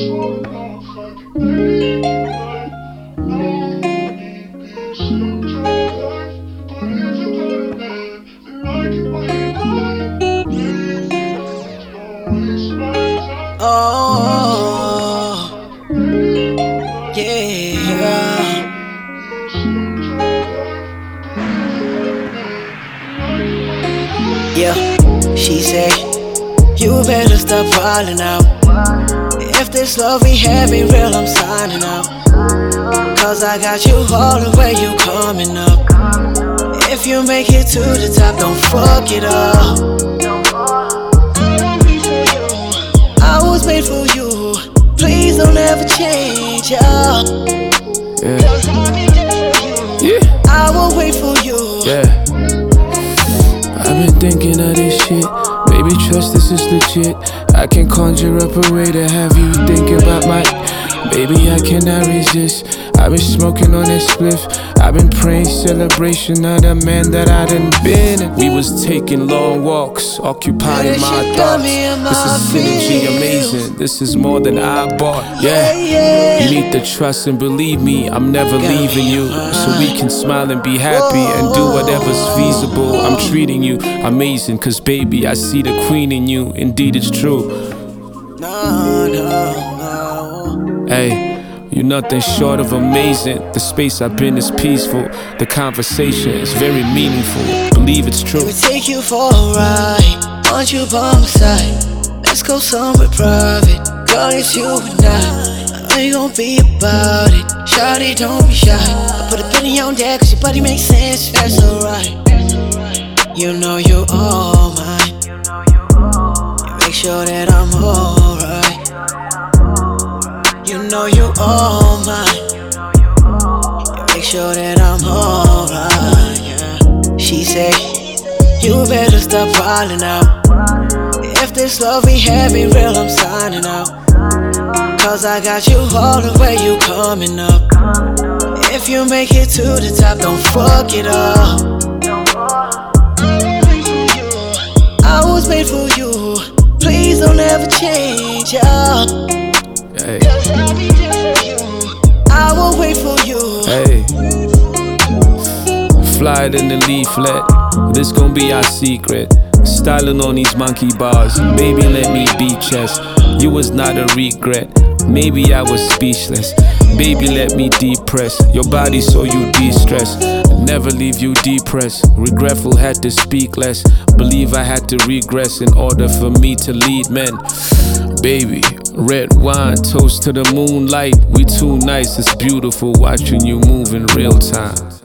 Oh, yeah. Yeah, she said, you better stop wildin' out. If this love we have ain't real, I'm signing out. Cause I got you all the way, you coming up. If you make it to the top, don't fuck it up. I was made for you, please don't ever change, yeah. I will wait for you. Yeah. I've been thinking of this shit. Baby, trust this is legit. I can conjure up a way to have you thinking about my. Baby, I cannot resist. I've been smoking on that spliff. I've been praying celebration of the man that I done been. We was taking long walks, occupying my thoughts. This is synergy amazing. This is more than I bought. Yeah, you need to trust and believe me. I'm never leaving you, so we can smile and be happy and do whatever's feasible. I'm treating you amazing, cause baby, I see the queen in you. Indeed, it's true. Hey. You're nothing short of amazing. The space I've been is peaceful. The conversation is very meaningful. Believe it's true. Let me take you for a ride. Want you by my side. Let's go somewhere private. Girl, it's you and I know you gon' be about it. Shawty, don't be shy. I put a penny on that cause your body makes sense. That's alright. You know you all mine. You make sure that I'm alright. You know you all mine. You make sure that I'm alright, yeah. She said, you better stop wildin' out. If this love we have ain't real, I'm signing out. Cause I got you all the way, you coming up. If you make it to the top, don't fuck it up. I was made for you, please don't ever change, yeah. Hey. I will wait for you. Hey. Fly it in the leaflet. This gon' be our secret. Styling on these monkey bars. Baby, let me be chess. You was not a regret. Maybe I was speechless. Baby, let me depress your body so you de-stress. Never leave you depressed. Regretful, had to speak less. Believe I had to regress in order for me to lead men. Baby, red wine, toast to the moonlight. We too nice, it's beautiful watching you move in real time.